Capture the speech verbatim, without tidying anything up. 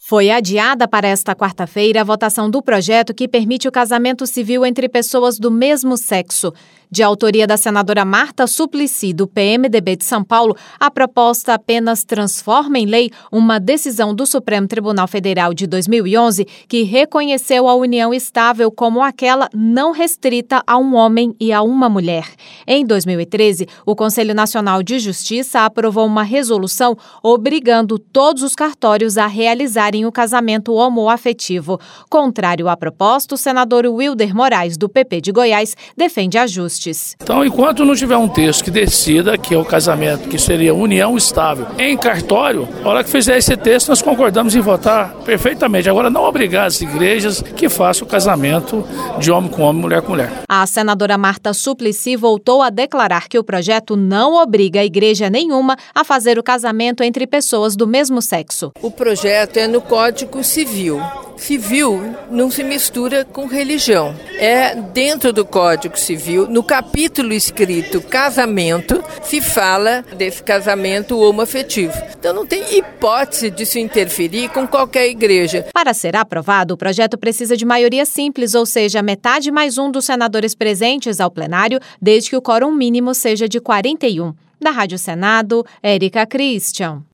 Foi adiada para esta quarta-feira a votação do projeto que permite o casamento civil entre pessoas do mesmo sexo. De autoria da senadora Marta Suplicy, do P M D B de São Paulo, a proposta apenas transforma em lei uma decisão do Supremo Tribunal Federal de dois mil e onze que reconheceu a união estável como aquela não restrita a um homem e a uma mulher. Em dois mil e treze, o Conselho Nacional de Justiça aprovou uma resolução obrigando todos os cartórios a realizarem o casamento homoafetivo. Contrário à proposta, o senador Wilder Moraes, do P P de Goiás, defende ajustes. Então, enquanto não tiver um texto que decida que é o casamento, que seria união estável em cartório, a hora que fizer esse texto, nós concordamos em votar perfeitamente. Agora, não obrigar as igrejas que façam o casamento de homem com homem, mulher com mulher. A senadora Marta Suplicy voltou a declarar que o projeto não obriga a igreja nenhuma a fazer o casamento entre pessoas do mesmo sexo. O projeto é no Código Civil. Civil não se mistura com religião. É dentro do Código Civil, no capítulo escrito casamento, se fala desse casamento homoafetivo. Então não tem hipótese de se interferir com qualquer igreja. Para ser aprovado, o projeto precisa de maioria simples, ou seja, metade mais um dos senadores presentes ao plenário, desde que o quórum mínimo seja de quarenta e um. Da Rádio Senado, Érica Christian.